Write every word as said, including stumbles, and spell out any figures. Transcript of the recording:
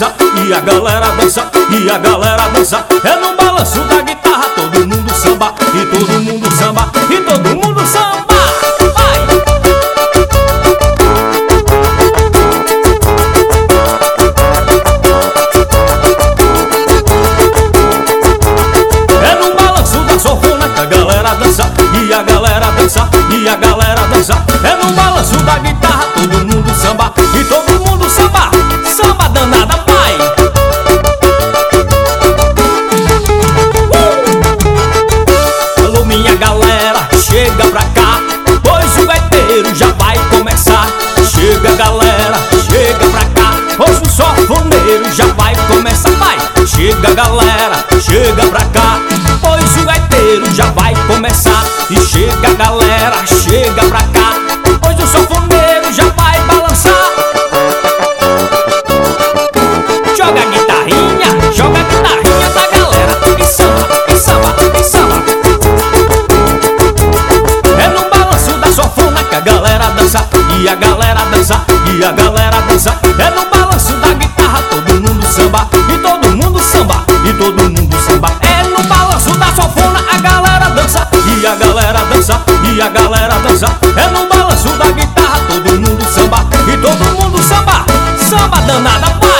dança, e a galera dança, e a galera dança. É no balanço da guitarra, todo mundo samba, e todo mundo samba, e todo mundo samba. Vai! É no balanço da sanfona que a galera dança, e a galera dança, e a galera dança. É no balanço da guitarra, todo mundo samba, e todo mundo samba, samba danada, pai. uh! Alô minha galera, chega pra cá, pois o gaiteiro já vai começar. Chega galera, chega pra cá, pois o sanfoneiro já vai começar, pai. Chega galera, chega pra cá, pois o gaiteiro já vai começar. E chega galera, chega pra cá, pois o sanfoneiro já vai balançar. Joga a guitarrinha, joga a guitarrinha da galera, e samba, e samba, e samba. É no balanço da sanfona que a galera dança, e a galera dança, e a galera dança. É no balanço da guitarra, todo mundo samba, e todo mundo samba, e todo mundo samba. É no balanço da sanfona a galera dança, e a galera dança, e a galera dança. É no balanço da guitarra, todo mundo samba, e todo mundo samba, samba danada.